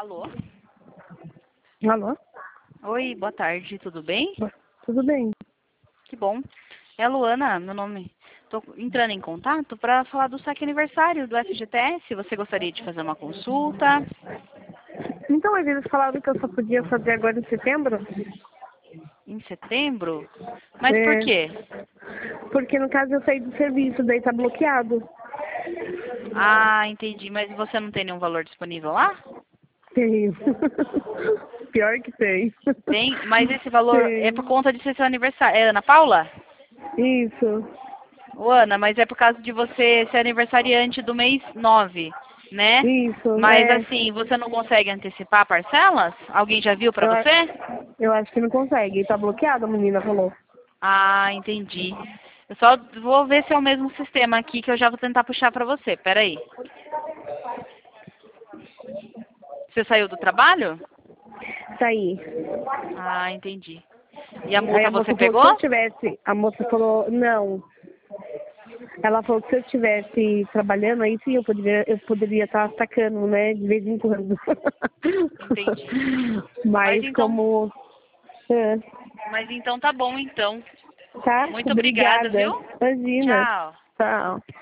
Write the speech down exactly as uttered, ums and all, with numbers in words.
Alô? Alô? Oi, boa tarde, tudo bem? Tudo bem? Que bom. É a Luana, meu nome. Estou entrando em contato para falar do saque aniversário do F G T S. Você gostaria de fazer uma consulta? Então, mas eles falaram que eu só podia fazer agora em setembro? Em setembro? Mas por É, quê? porque no caso eu saí do serviço, daí tá bloqueado. Ah, entendi. Mas você não tem nenhum valor disponível lá? Tenho. Pior que tem. Tem, mas esse valor é por Tem. conta de ser seu aniversário. É Ana Paula? Isso. Ô, Ana, mas é por causa de você ser aniversariante do mês nove, né? Isso, Mas é. assim, você não consegue antecipar parcelas? Alguém já viu pra Eu, a- você? eu acho que não consegue. Tá bloqueado, a menina falou. Ah, entendi. Eu só vou ver se é o mesmo sistema aqui que eu já vou tentar puxar pra você. Peraí. Você saiu do trabalho? Saí. Ah, entendi. E a Aí multa a você moça falou que se eu pegou? tivesse. A moça falou, não. Ela falou que se eu estivesse trabalhando, aí sim eu poderia eu poderia estar atacando, né? De vez em quando. Entendi. Mas Mas então, como. É, mas então tá bom então. tá? Muito obrigada, Obrigada. viu? Imagina. Tchau. Tchau.